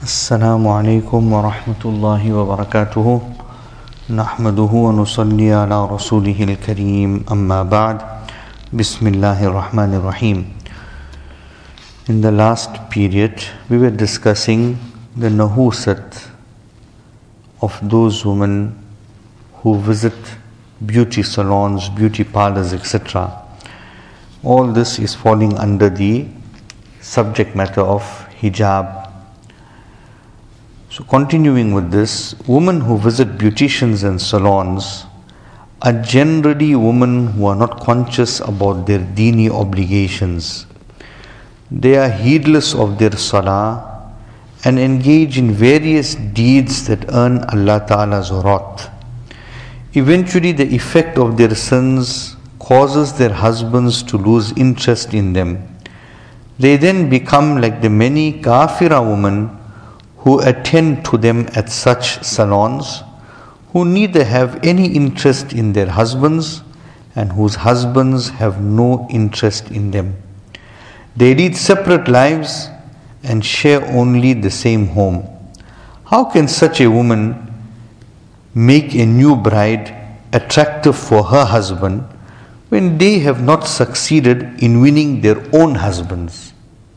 السلام عليكم ورحمة الله وبركاته نحمده ونصلي على رسوله الكريم أما بعد بسم الله الرحمن الرحيم. In the last period we were discussing the nahusat of those women who visit beauty salons, beauty parlors, etc. All this is falling under the subject matter of hijab. So continuing with this, women who visit beauticians and salons are generally women who are not conscious about their deeni obligations. They are heedless of their salah and engage in various deeds that earn Allah Ta'ala's wrath. Eventually the effect of their sins causes their husbands to lose interest in them. They then become like the many kafira women who attend to them at such salons, who neither have any interest in their husbands and whose husbands have no interest in them. They lead separate lives and share only the same home. How can such a woman make a new bride attractive for her husband when they have not succeeded in winning their own husbands?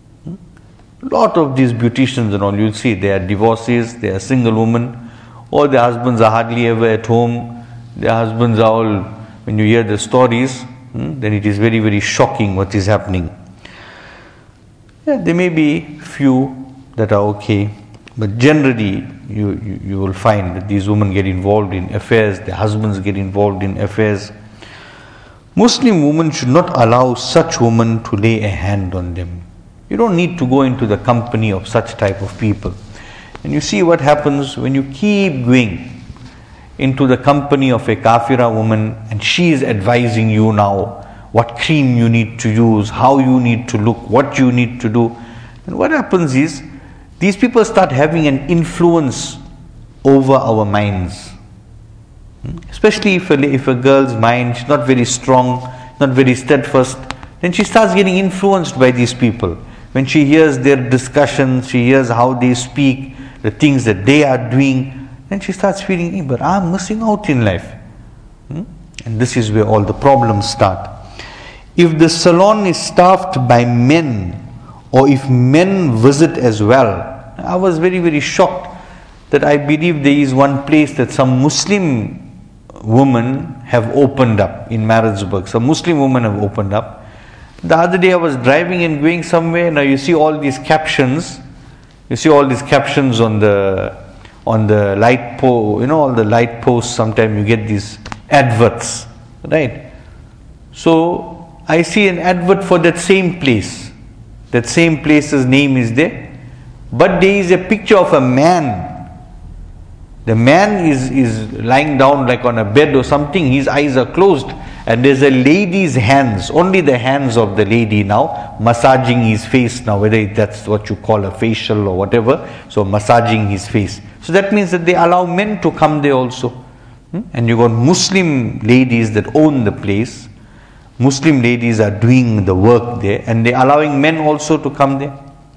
Lot of these beauticians and all, you'll see they are divorcees, they are single women, or their husbands are hardly ever at home. Their husbands are all, when you hear the stories, then it is very, very shocking what is happening. Yeah, there may be few that are okay, but generally you will find that these women get involved in affairs, their husbands get involved in affairs. Muslim women should not allow such women to lay a hand on them. You don't need to go into the company of such type of people. And you see what happens when you keep going into the company of a kafira woman and she is advising you now what cream you need to use, how you need to look, what you need to do. And what happens is these people start having an influence over our minds. Especially if a girl's mind is not very strong, not very steadfast, then she starts getting influenced by these people. When she hears their discussions, she hears how they speak, the things that they are doing, then she starts feeling, but I'm missing out in life. And this is where all the problems start. If the salon is staffed by men, or if men visit as well, I was very, very shocked that I believe there is one place that some Muslim women have opened up in Maritzburg. Some Muslim women have opened up. The other day I was driving and going somewhere. Now you see all these captions. You see all these captions on the light pole. You know, all the light posts. Sometimes you get these adverts, right? So I see an advert for that same place. That same place's name is there, but there is a picture of a man. The man is lying down like on a bed or something. His eyes are closed. And there's a lady's hands, only the hands of the lady now, massaging his face now, whether that's what you call a facial or whatever, so massaging his face. So that means that they allow men to come there also. And you got Muslim ladies that own the place. Muslim ladies are doing the work there and they're allowing men also to come there.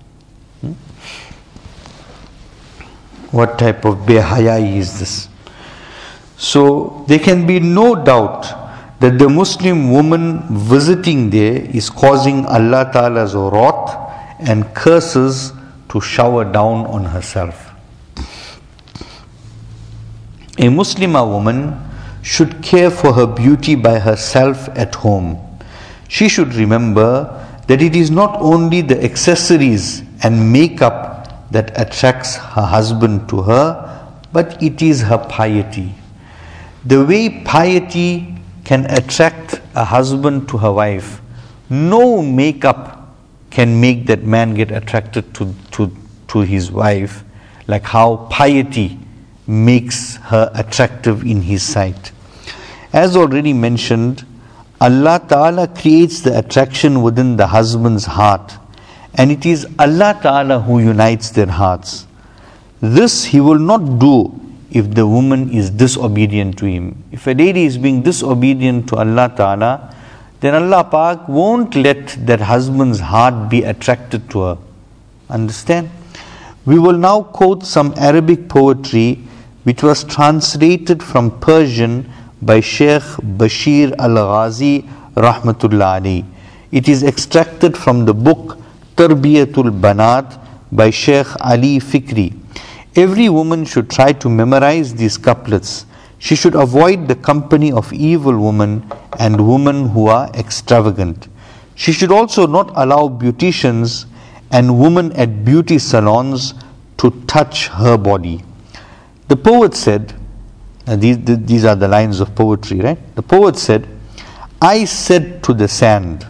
What type of behayai is this? So there can be no doubt that the Muslim woman visiting there is causing Allah Ta'ala's wrath and curses to shower down on herself. A Muslimah woman should care for her beauty by herself at home. She should remember that it is not only the accessories and makeup that attracts her husband to her, but it is her piety. The way piety can attract a husband to her wife, no makeup can make that man get attracted to his wife like how piety makes her attractive in his sight. As already mentioned, Allah Ta'ala creates the attraction within the husband's heart, and it is Allah Ta'ala who unites their hearts. This He will not do if the woman is disobedient to Him. If a lady is being disobedient to Allah Ta'ala, then Allah Pak won't let that husband's heart be attracted to her. Understand? We will now quote some Arabic poetry which was translated from Persian by Sheikh Bashir Al-Ghazi Rahmatullah alayhi. It is extracted from the book Tarbiyatul Banat by Sheikh Ali Fikri. Every woman should try to memorize these couplets. She should avoid the company of evil women and women who are extravagant. She should also not allow beauticians and women at beauty salons to touch her body. The poet said, these are the lines of poetry, right? The poet said, I said to the sand,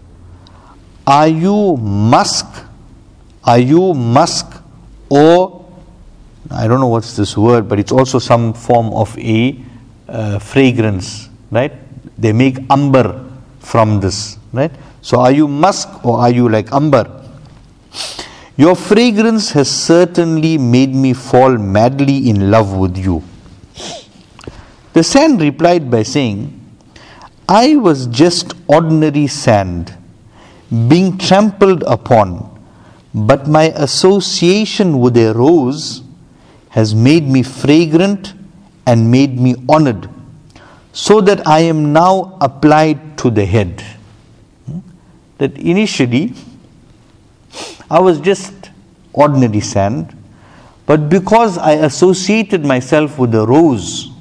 are you musk? Are you musk? Or, I don't know what's this word, but it's also some form of a fragrance, right? They make amber from this, right? So are you musk or are you like amber? Your fragrance has certainly made me fall madly in love with you. The sand replied by saying, I was just ordinary sand, being trampled upon, but my association with a rose has made me fragrant and made me honored, so that I am now applied to the head. That initially, I was just ordinary sand, but because I associated myself with the rose,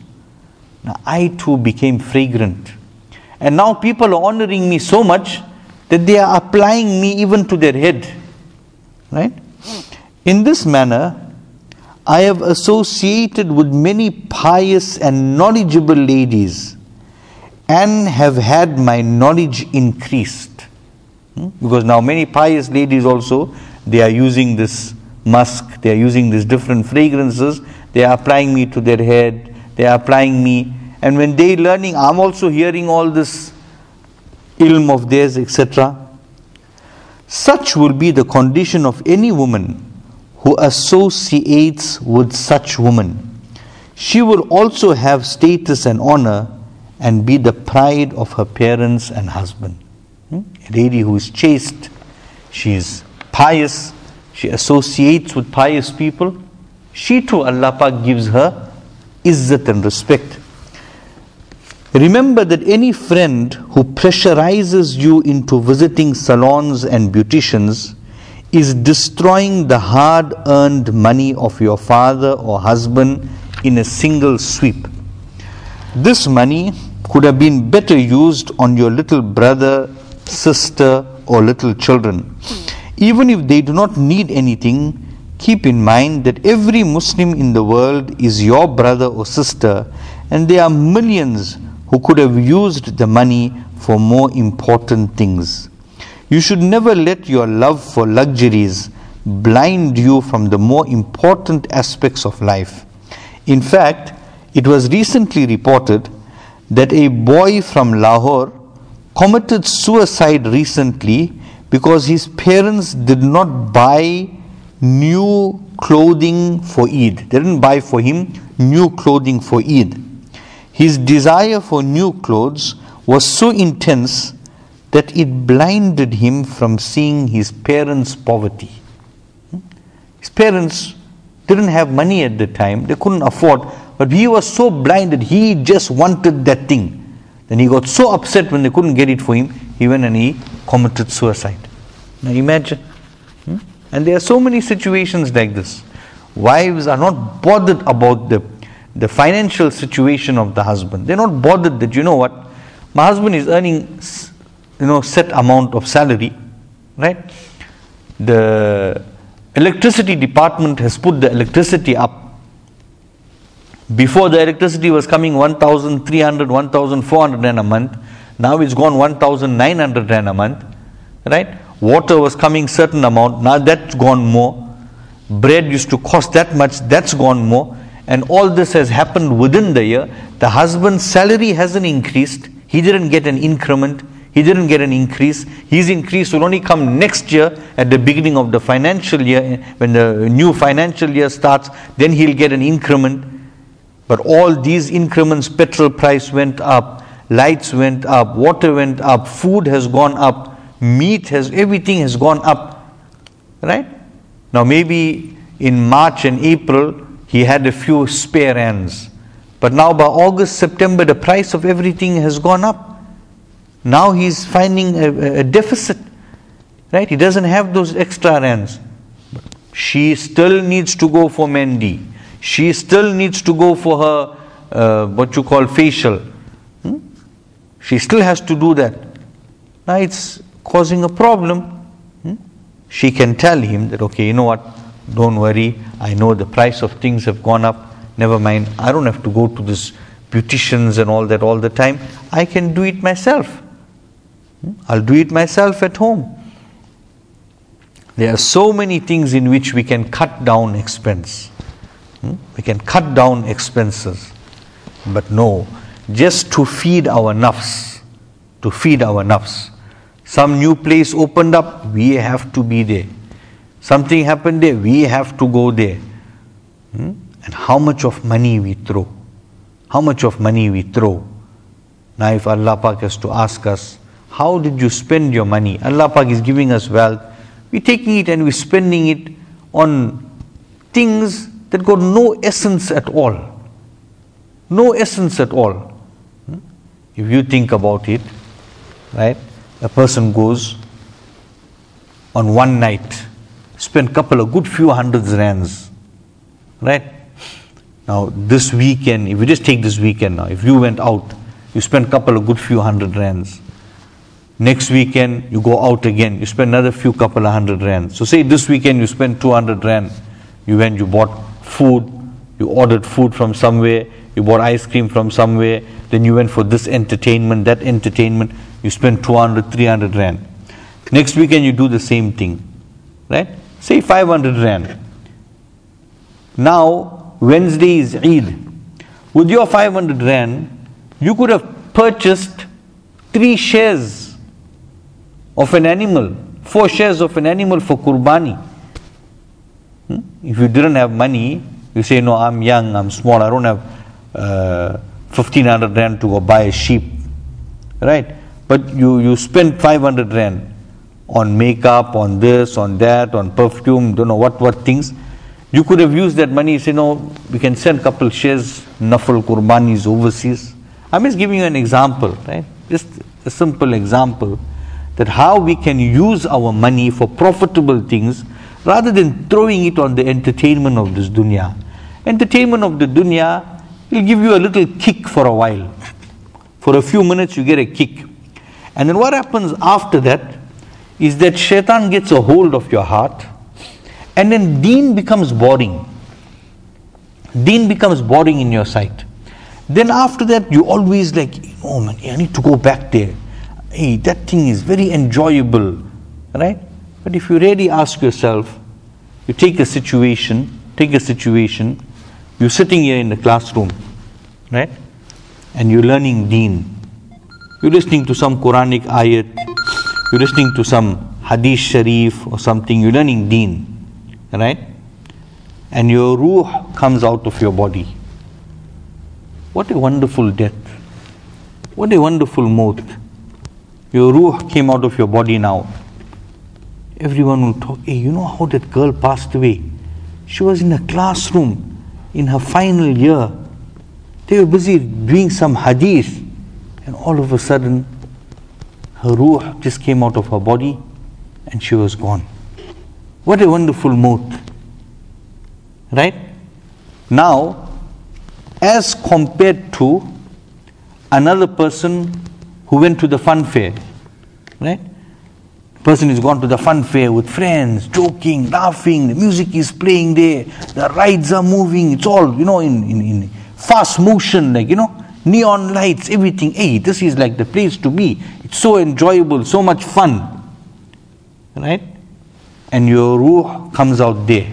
I too became fragrant. And now people are honoring me so much that they are applying me even to their head. Right? In this manner, I have associated with many pious and knowledgeable ladies and have had my knowledge increased. Because now many pious ladies also, they are using this musk, they are using these different fragrances, they are applying me to their head, they are applying me, and when they learning, I'm also hearing all this ilm of theirs, etc. Such will be the condition of any woman who associates with such woman. She will also have status and honor and be the pride of her parents and husband. A lady who is chaste, she is pious, she associates with pious people, she too, Allah Pak gives her izzat and respect. Remember that any friend who pressurizes you into visiting salons and beauticians is destroying the hard-earned money of your father or husband in a single sweep. This money could have been better used on your little brother, sister, or little children. Even if they do not need anything, keep in mind that every Muslim in the world is your brother or sister, and there are millions who could have used the money for more important things. You should never let your love for luxuries blind you from the more important aspects of life. In fact, it was recently reported that a boy from Lahore committed suicide recently because his parents did not buy new clothing for Eid. They didn't buy for him new clothing for Eid. His desire for new clothes was so intense that it blinded him from seeing his parents' poverty. His parents didn't have money at the time, they couldn't afford, but he was so blinded, he just wanted that thing. Then he got so upset when they couldn't get it for him, he went and he committed suicide. Now imagine. And there are so many situations like this. Wives are not bothered about the financial situation of the husband. They're not bothered that, you know what, my husband is earning set amount of salary, right? The electricity department has put the electricity up. Before, the electricity was coming 1,300, 1,400 rand a month. Now it's gone 1,900 rand a month, right? Water was coming certain amount. Now that's gone more. Bread used to cost that much. That's gone more. And all this has happened within the year. The husband's salary hasn't increased. He didn't get an increment. He didn't get an increase. His increase will only come next year at the beginning of the financial year. When the new financial year starts, then he'll get an increment. But all these increments, petrol price went up, lights went up, water went up, food has gone up, everything has gone up, right? Now maybe in March and April, he had a few spare rands. But now by August, September, the price of everything has gone up. Now he's finding a deficit, right? He doesn't have those extra rands. She still needs to go for Mendi. She still needs to go for her, facial. She still has to do that. Now it's causing a problem. She can tell him that, okay, you know what, don't worry, I know the price of things have gone up, never mind, I don't have to go to this beauticians and all that all the time, I can do it myself. I'll do it myself at home. There are so many things in which we can cut down expense. We can cut down expenses. But no, just to feed our nafs, Some new place opened up, we have to be there. Something happened there, we have to go there. And how much of money we throw. Now if Allah Pak has to ask us, how did you spend your money? Allah Pak is giving us wealth. We're taking it and we're spending it on things that got no essence at all. If you think about it, right? A person goes on one night, spend couple of good few hundreds rands, right? Now this weekend, if you just take this weekend now, if you went out, you spend couple of good few hundred rands. Next weekend, you go out again, you spend another few couple of hundred rands. So say this weekend you spend 200 rand. You went, you bought food, you ordered food from somewhere, you bought ice cream from somewhere, then you went for this entertainment, that entertainment, you spend 200, 300 rand. Next weekend you do the same thing, right? Say 500 rand. Now, Wednesday is Eid. With your 500 rand, you could have purchased 3 shares of an animal, 4 shares of an animal for Qurbani. If you didn't have money, you say, no, I'm young, I'm small, I don't have 1500 rand to go buy a sheep, right? But you spend 500 rand on makeup, on this, on that, on perfume, don't know what things. You could have used that money, say, no, we can send a couple shares, Nafal Qurbanis overseas. I'm just giving you an example, right? Just a simple example that how we can use our money for profitable things rather than throwing it on the entertainment of this dunya. Entertainment of the dunya will give you a little kick for a while. For a few minutes you get a kick. And then what happens after that is that shaitan gets a hold of your heart, and then deen becomes boring. Deen becomes boring in your sight. Then after that you always like, oh man, I need to go back there. Hey, that thing is very enjoyable, right? But if you really ask yourself, you take a situation, you're sitting here in the classroom, right? And you're learning deen. You're listening to some Quranic ayat, you're listening to some hadith sharif or something, you're learning deen, right? And your ruh comes out of your body. What a wonderful death. What a wonderful maut. Your ruh came out of your body now. Everyone will talk, hey, you know how that girl passed away? She was in a classroom in her final year. They were busy doing some hadith, and all of a sudden her ruh just came out of her body and she was gone. What a wonderful maut. Right? Now, as compared to another person who went to the fun fair, right? Person has gone to the fun fair with friends, joking, laughing, the music is playing there, the rides are moving, it's all, in fast motion, neon lights, everything. Hey, this is like the place to be. It's so enjoyable, so much fun, right? And your ruh comes out there.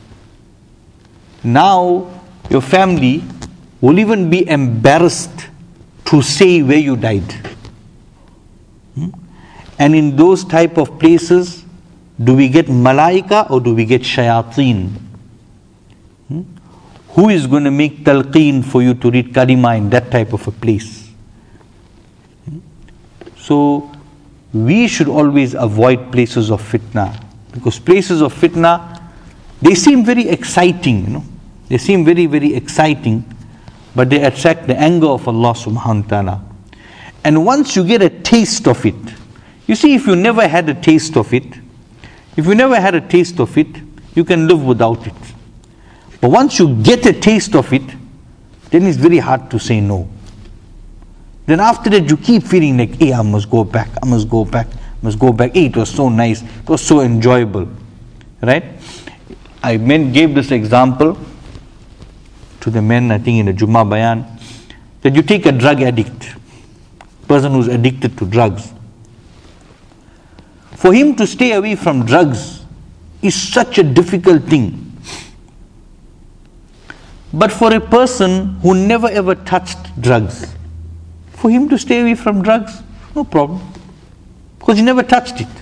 Now, your family will even be embarrassed to say where you died. And in those type of places, do we get malaika or do we get shayateen? Who is going to make talqeen for you to read kalima in that type of a place? So, we should always avoid places of fitna. Because places of fitna, They seem very exciting, They seem very, very exciting, but they attract the anger of Allah subhanahu wa ta'ala. And once you get a taste of it, you see, if you never had a taste of it, you can live without it. But once you get a taste of it, then it's very hard to say no. Then after that, you keep feeling like, hey, I must go back. Hey, it was so nice. It was so enjoyable. Right? I gave this example to the men, I think in the Jummah Bayan, that you take a drug addict, person who's addicted to drugs. For him to stay away from drugs is such a difficult thing. But for a person who never ever touched drugs, for him to stay away from drugs, no problem, because he never touched it.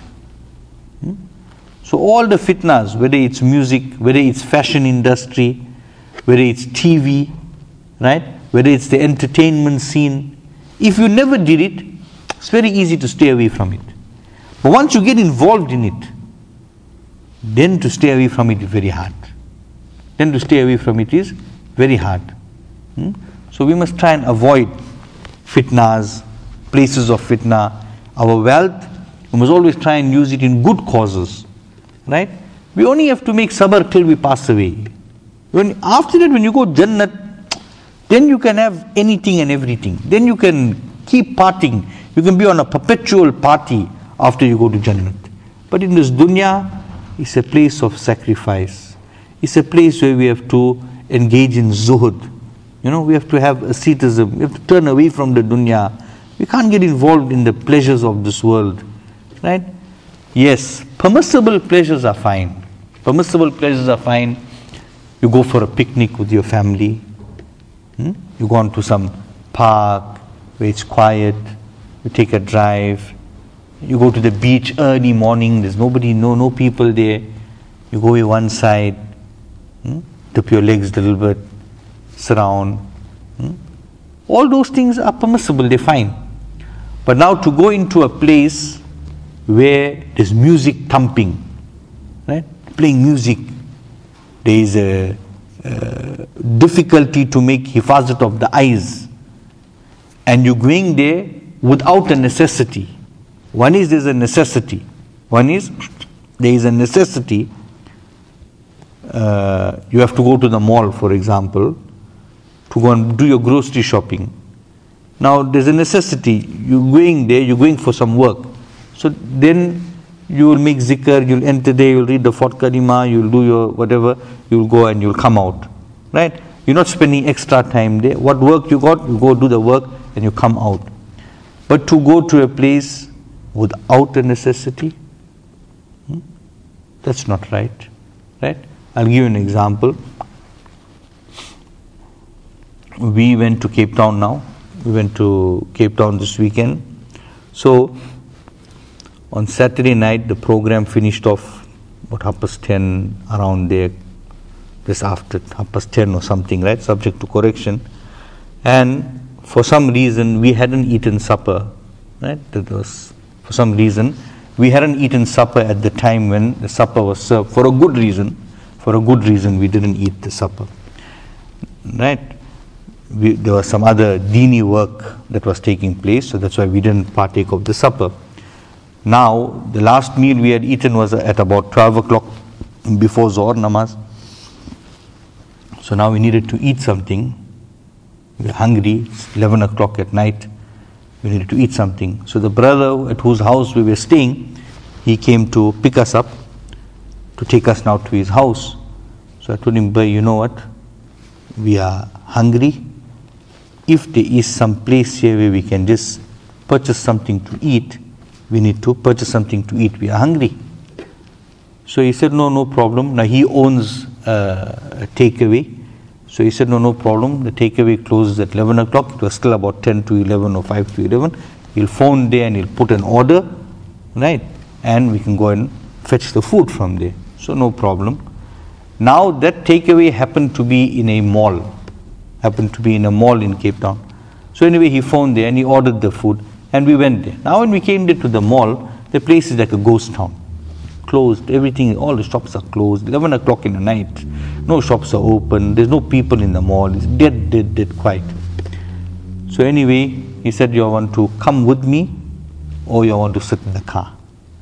So all the fitnas, whether it's music, whether it's fashion industry, whether it's TV, right, whether it's the entertainment scene, if you never did it, it's very easy to stay away from it. But once you get involved in it, then to stay away from it is very hard. So we must try and avoid fitnas, places of fitna. Our wealth, we must always try and use it in good causes. Right? We only have to make sabr till we pass away. After that, when you go Jannat, then you can have anything and everything. Then you can keep partying. You can be on a perpetual party after you go to Jannat. But in this dunya, it's a place of sacrifice. It's a place where we have to engage in zuhud. We have to have asceticism. We have to turn away from the dunya. We can't get involved in the pleasures of this world. Right? Yes, permissible pleasures are fine. You go for a picnic with your family. You go on to some park where it's quiet. You take a drive. You go to the beach early morning. There's nobody, no people there. You go one side. Dip your legs a little bit. Surround. All those things are permissible. They're fine. But now to go into a place where there's music thumping, right? Playing music, there is a difficulty to make hifazat of the eyes, and you're going there without a necessity. One is there's a necessity. You have to go to the mall, for example, to go and do your grocery shopping. Now there's a necessity. You're going there, you're going for some work. So then you will make zikr, you'll enter there, you'll read the Fort Kalima, you'll do your whatever, you'll go and you'll come out. Right? You're not spending extra time there. What work you got, you go do the work and you come out. But to go to a place without a necessity, that's not right. Right? I'll give you an example. We went to Cape Town now. We went to Cape Town this weekend. So on Saturday night, the program finished off about 10:30, around there, just after 10:30 or something, right? Subject to correction. And for some reason, we hadn't eaten supper, right? For some reason, we hadn't eaten supper at the time when the supper was served. For a good reason, we didn't eat the supper, right? There was some other dini work that was taking place, so that's why we didn't partake of the supper. Now, the last meal we had eaten was at about 12 o'clock before Zohar Namaz. So now we needed to eat something. We were hungry. It's 11 o'clock at night. We needed to eat something. So the brother at whose house we were staying, he came to pick us up, to take us now to his house. So I told him, "Bhai, you know what? We are hungry. If there is some place here where we can just purchase something to eat, we need to purchase something to eat. We are hungry." So he said, no problem. Now he owns a takeaway. So he said, no problem. The takeaway closes at 11 o'clock. It was still about 10 to 11 or 5 to 11. He'll phone there and he'll put an order, right? And we can go and fetch the food from there. So no problem. Now that takeaway happened to be in a mall. In Cape Town. So anyway, he phoned there and he ordered the food and we went there. Now when we came there to the mall, the place is like a ghost town. closed. Everything, all the shops are closed. 11 o'clock in the night. No shops are open. There's no people in the mall. It's dead quiet. So anyway, he said, you want to come with me or you want to sit in the car?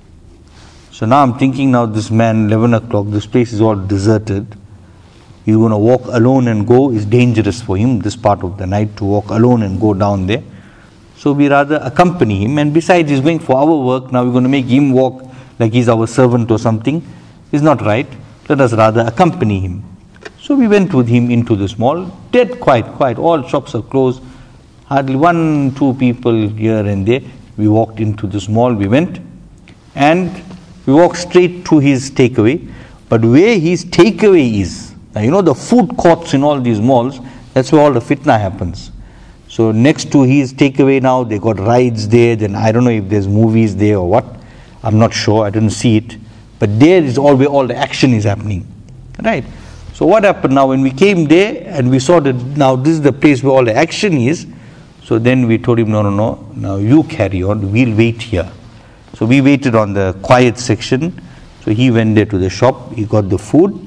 So now I'm thinking, now this man, 11 o'clock, this place is all deserted. He's going to walk alone and go. It's dangerous for him this part of the night to walk alone and go down there. So we rather accompany him. And besides, he's going for our work. Now we're going to make him walk like he's our servant or something. It's not right. Let us rather accompany him. So we went with him into this mall. Dead quiet. All shops are closed. Hardly 1-2 people here and there. We walked into this mall. We went. And we walked straight to his takeaway. But where his takeaway is, now you know the food courts in all these malls, that's where all the fitna happens. So next to his takeaway now, they got rides there. Then I don't know if there's movies there or what. I'm not sure. I didn't see it. But there is all where all the action is happening. Right? So what happened now when we came there and we saw that now this is the place where all the action is. So then we told him, no. Now you carry on. We'll wait here. So we waited on the quiet section. So he went there to the shop. He got the food.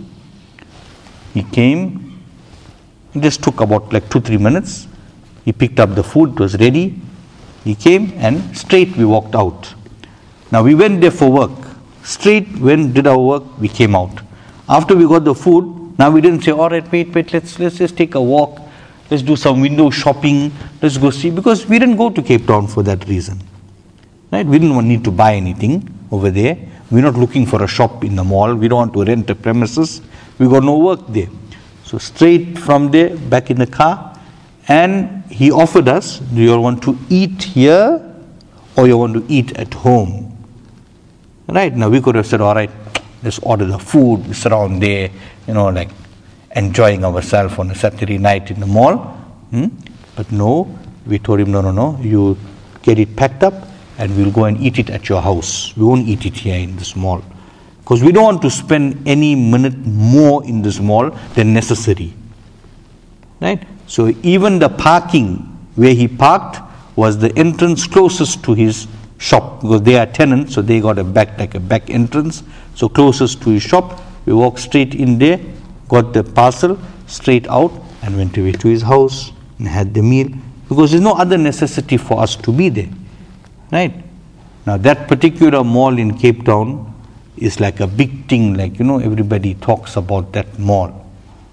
He came. It just took about like 2-3 minutes. He picked up the food. It was ready. He came and straight we walked out. Now we went there for work. Straight when did our work, we came out. After we got the food, now we didn't say, all right, wait, let's just take a walk. Let's do some window shopping. Let's go see. Because we didn't go to Cape Town for that reason. Right? We didn't need to buy anything over there. We're not looking for a shop in the mall. We don't want to rent a premises. We got no work there. So straight from there, back in the car. And he offered us, do you want to eat here or you want to eat at home? Right? Now we could have said, all right, let's order the food. We sit around there, like enjoying ourselves on a Saturday night in the mall. But no, we told him, no, you get it packed up and we'll go and eat it at your house. We won't eat it here in this mall. Because we don't want to spend any minute more in this mall than necessary. Right? So even the parking where he parked was the entrance closest to his shop. Because they are tenants, so they got a back entrance. So closest to his shop. We walked straight in there, got the parcel, straight out and went away to his house and had the meal. Because there's no other necessity for us to be there. Right? Now that particular mall in Cape Town is like a big thing, everybody talks about that mall.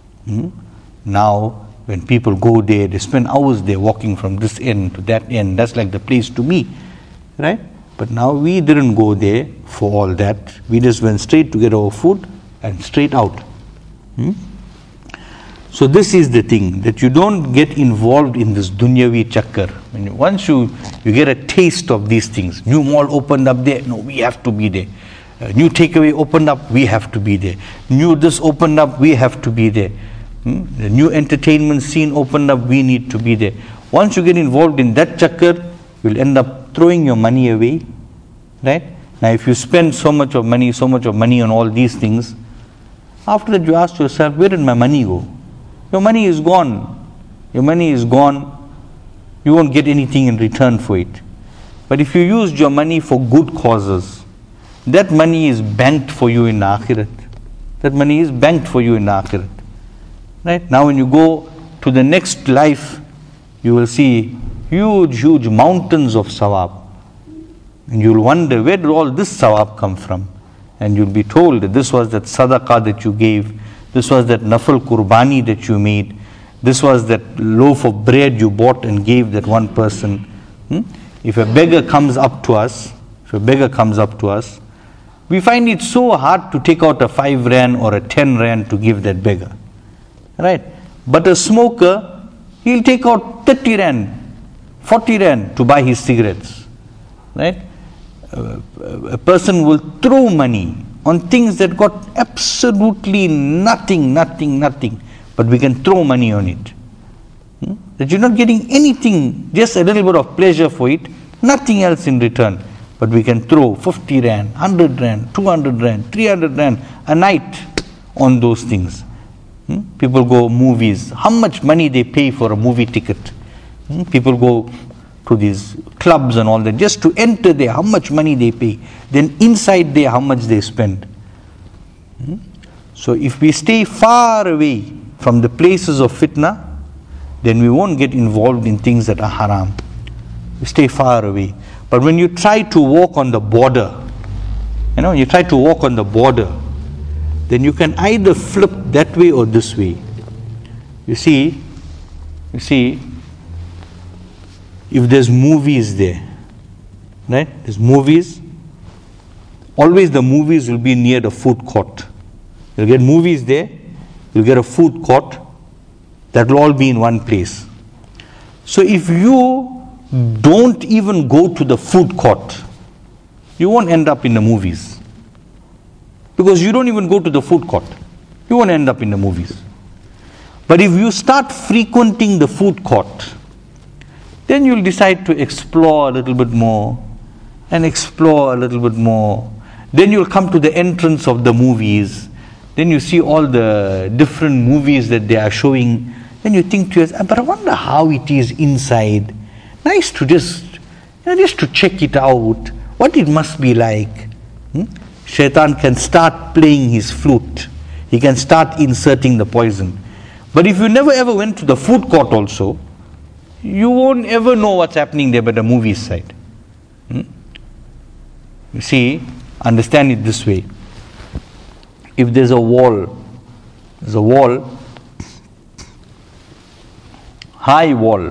Now, when people go there, they spend hours there walking from this end to that end. That's like the place to be, right? But now we didn't go there for all that. We just went straight to get our food and straight out. So this is the thing, that you don't get involved in this dunyavi chakkar. Once you get a taste of these things, new mall opened up there, no, we have to be there. New takeaway opened up, we have to be there. New this opened up, we have to be there. The new entertainment scene opened up, we need to be there. Once you get involved in that chakkar, you'll end up throwing your money away. Right? Now if you spend so much of money on all these things, after that you ask yourself, where did my money go? Your money is gone. Your money is gone. You won't get anything in return for it. But if you used your money for good causes, that money is banked for you in Akhirat. That money is banked for you in Akhirat. Right? Now when you go to the next life, you will see huge mountains of sawab. And you'll wonder, where did all this sawab come from? And you'll be told that this was that sadaqah that you gave, this was that nafal qurbani that you made, this was that loaf of bread you bought and gave that one person. If a beggar comes up to us, we find it so hard to take out a 5 rand or a 10 rand to give that beggar. Right? But a smoker, he'll take out 30 rand, 40 rand to buy his cigarettes. Right? A person will throw money on things that got absolutely nothing, but we can throw money on it. That you're not getting anything, just a little bit of pleasure for it, nothing else in return. But we can throw 50 rand, 100 rand, 200 rand, 300 rand a night on those things. People go movies. How much money they pay for a movie ticket? People go to these clubs and all that, just to enter there, how much money they pay. Then inside there, how much they spend. So if we stay far away from the places of fitna, then we won't get involved in things that are haram. We stay far away. But when you try to walk on the border, you try to walk on the border, then you can either flip that way or this way. You see, if there's movies there, right? There's movies, always the movies will be near the food court. You'll get movies there, you'll get a food court, that will all be in one place. So if you don't even go to the food court, you won't end up in the movies. Because you don't even go to the food court, you won't end up in the movies. But if you start frequenting the food court, then you'll decide to explore a little bit more and explore a little bit more. Then you'll come to the entrance of the movies. Then you see all the different movies that they are showing. Then you think to yourself, but I wonder how it is inside. Nice to just to check it out, what it must be like. Shaitan can start playing his flute. He can start inserting the poison. But if you never ever went to the food court also, you won't ever know what's happening there by the movie side. You see, understand it this way. If there's a wall, high wall.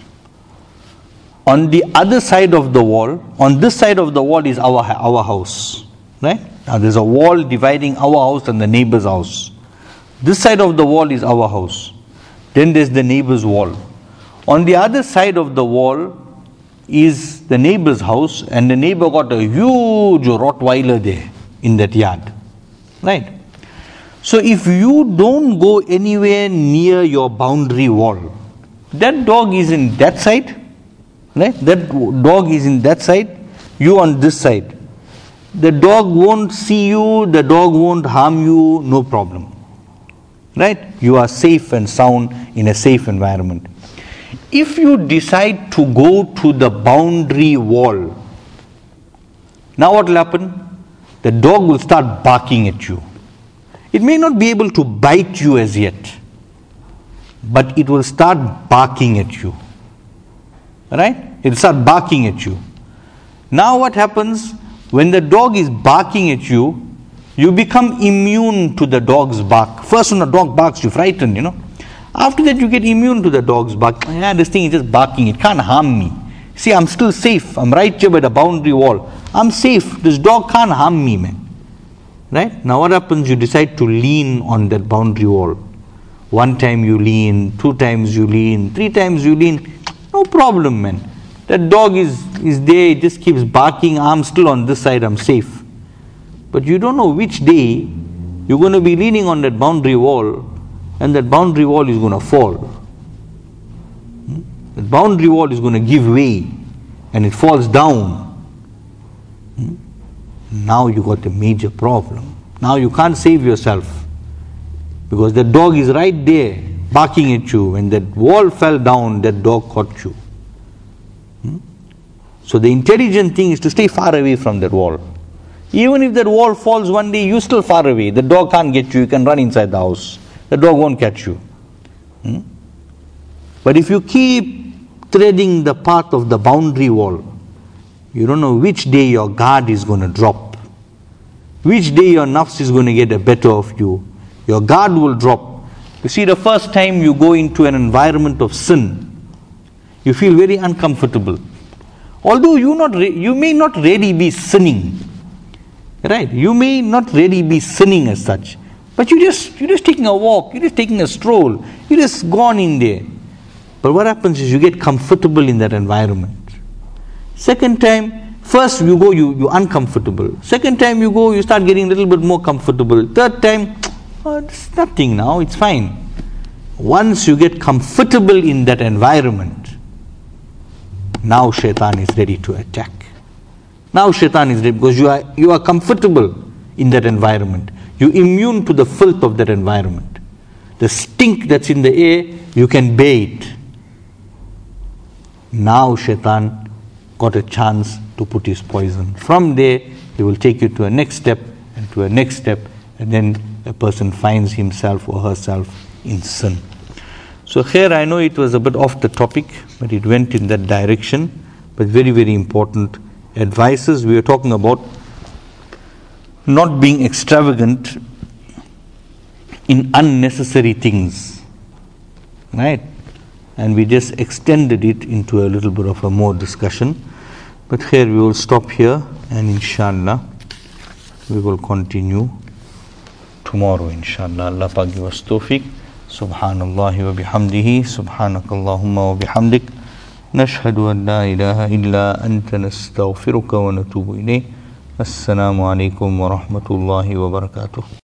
On the other side of the wall, on this side of the wall is our house. Right? Now there's a wall dividing our house and the neighbor's house. This side of the wall is our house. Then there's the neighbor's wall. On the other side of the wall is the neighbor's house, and the neighbor got a huge Rottweiler there in that yard. Right? So if you don't go anywhere near your boundary wall, that dog is in that side, right? That dog is in that side, you on this side. The dog won't see you, the dog won't harm you, no problem. Right? You are safe and sound in a safe environment. If you decide to go to the boundary wall, now what will happen? The dog will start barking at you. It may not be able to bite you as yet, but it will start barking at you. Right? It will start barking at you. Now what happens? When the dog is barking at you, you become immune to the dog's bark. First when the dog barks, you're frightened, After that you get immune to the dog's bark. This thing is just barking, it can't harm me. See, I'm still safe. I'm right here by the boundary wall. I'm safe. This dog can't harm me, man. Right? Now what happens? You decide to lean on that boundary wall. One time you lean, 2 times you lean, 3 times you lean. No problem, man. That dog is there, it just keeps barking. I'm still on this side, I'm safe. But you don't know which day you're going to be leaning on that boundary wall, and that boundary wall is going to fall. That boundary wall is going to give way, and it falls down. Now you got a major problem. Now you can't save yourself, because the dog is right there barking at you. When that wall fell down, that dog caught you. So the intelligent thing is to stay far away from that wall. Even if that wall falls one day, you're still far away. The dog can't get you. You can run inside the house. The dog won't catch you. But if you keep treading the path of the boundary wall, you don't know which day your guard is going to drop. Which day your nafs is going to get the better of you. Your guard will drop. You see, the first time you go into an environment of sin, you feel very uncomfortable. Although you may not really be sinning. Right? You may not really be sinning as such. But you're just taking a walk, you're just taking a stroll, you just gone in there. But what happens is you get comfortable in that environment. Second time, first you go, you're uncomfortable. Second time you go, you start getting a little bit more comfortable. Third time, it's nothing now, it's fine. Once you get comfortable in that environment, now shaitan is ready to attack. Now shaitan is ready, because you are comfortable in that environment. You're immune to the filth of that environment. The stink that's in the air, you can bear it. now shaitan got a chance to put his poison. From there, he will take you to a next step and to a next step, and then a person finds himself or herself in sin. So here I know it was a bit off the topic, but it went in that direction, but very, very important advices. We are talking about not being extravagant in unnecessary things, right? And we just extended it into a little bit of a more discussion. But here we will stop here, and inshallah we will continue tomorrow, inshallah. Allah Pak give us tawfiq. Subhanallahi wa bihamdihi, subhanakallahumma wa bihamdik, nashhadu an la ilaha illa anta nastaghfiruka wa natubu ilayk. Assalamu alaikum wa rahmatullahi wa barakatuh.